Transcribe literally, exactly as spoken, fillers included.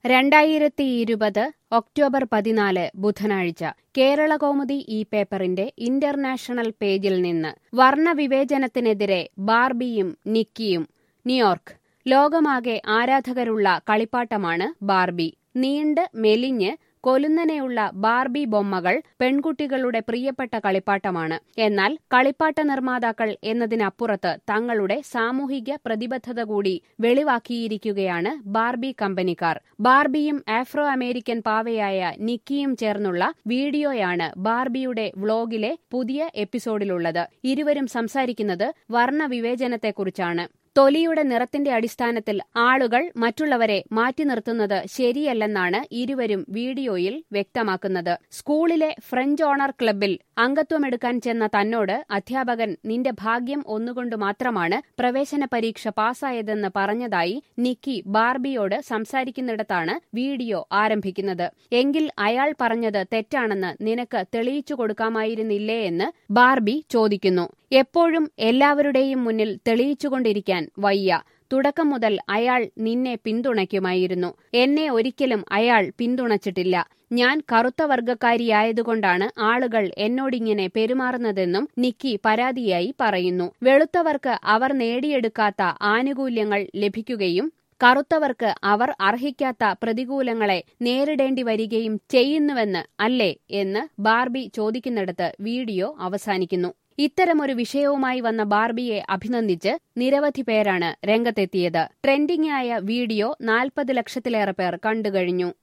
രണ്ടായിരത്തി ഇരുപത് ഒക്ടോബർ പതിനാല് ബുധനാഴ്ച കേരളകൗമുദി ഈ പേപ്പറിന്റെ ഇന്റർനാഷണൽ പേജിൽ നിന്ന് വർണ്ണവിവേചനത്തിനെതിരെ ബാർബിയും നിക്കിയും. ന്യൂയോർക്ക്. ലോകമാകെ ആരാധകരുള്ള കളിപ്പാട്ടമാണ് ബാർബി. നീണ്ട് മെലിഞ്ഞ് കൊലുന്നനെയുള്ള ബാർബി ബൊമ്മകൾ പെൺകുട്ടികളുടെ പ്രിയപ്പെട്ട കളിപ്പാട്ടമാണ്. എന്നാൽ കളിപ്പാട്ട നിർമ്മാതാക്കൾ എന്നതിനപ്പുറത്ത് തങ്ങളുടെ സാമൂഹിക പ്രതിബദ്ധത കൂടി വെളിവാക്കിയിരിക്കുകയാണ് ബാർബി കമ്പനിക്കാർ. ബാർബിയും ആഫ്രോ അമേരിക്കൻ പാവയായ നിക്കിയും ചേർന്നുള്ള വീഡിയോയാണ് ബാർബിയുടെ വ്ളോഗിലെ പുതിയ എപ്പിസോഡിലുള്ളത്. ഇരുവരും സംസാരിക്കുന്നത് വർണ്ണവിവേചനത്തെക്കുറിച്ചാണ്. തൊലിയുടെ നിറത്തിന്റെ അടിസ്ഥാനത്തിൽ ആളുകൾ മറ്റുള്ളവരെ മാറ്റി നിർത്തുന്നത് ശരിയല്ലെന്നാണ് ഇരുവരും വീഡിയോയിൽ വ്യക്തമാക്കുന്നത്. സ്കൂളിലെ ഫ്രഞ്ച് ഓണർ ക്ലബ്ബിൽ അംഗത്വമെടുക്കാൻ ചെന്ന തന്നോട് അധ്യാപകൻ നിന്റെ ഭാഗ്യം ഒന്നുകൊണ്ട് മാത്രമാണ് പ്രവേശന പരീക്ഷ പാസ്സായതെന്ന് പറഞ്ഞതായി നിക്കി ബാർബിയോട് സംസാരിക്കുന്നിടത്താണ് വീഡിയോ ആരംഭിക്കുന്നത്. എങ്കിൽ അയാൾ പറഞ്ഞത് തെറ്റാണെന്ന് നിനക്ക് തെളിയിച്ചു കൊടുക്കാമായിരുന്നില്ലേ എന്ന് ബാർബി ചോദിക്കുന്നു. എപ്പോഴും എല്ലാവരുടെയും മുന്നിൽ തെളിയിച്ചുകൊണ്ടിരിക്കാൻ വയ്യ. തുടക്കം മുതൽ അയാൾ നിന്നെ പിന്തുണയ്ക്കുമായിരുന്നു. എന്നെ ഒരിക്കലും അയാൾ പിന്തുണച്ചിട്ടില്ല. ഞാൻ കറുത്ത വർഗക്കാരിയായതുകൊണ്ടാണ് ആളുകൾ എന്നോടിങ്ങനെ പെരുമാറുന്നതെന്നും നിക്കി പരാതിയായി പറയുന്നു. വെളുത്തവർക്ക് അവർ നേടിയെടുക്കാത്ത ആനുകൂല്യങ്ങൾ ലഭിക്കുകയും കറുത്തവർക്ക് അവർ അർഹിക്കാത്ത പ്രതികൂലങ്ങളെ നേരിടേണ്ടി വരികയും ചെയ്യുന്നുവെന്ന് അല്ലേ എന്ന് ബാർബി ചോദിക്കുന്നിടത്ത് വീഡിയോ അവസാനിക്കുന്നു. ഇത്തരമൊരു വിഷയവുമായി വന്ന ബാർബിയെ അഭിനന്ദിച്ച് നിരവധി പേരാണ് രംഗത്തെത്തിയത്. ട്രെൻഡിംഗ് ആയ വീഡിയോ നാൽപ്പത് ലക്ഷത്തിലേറെ പേർ കണ്ടുകഴിഞ്ഞു.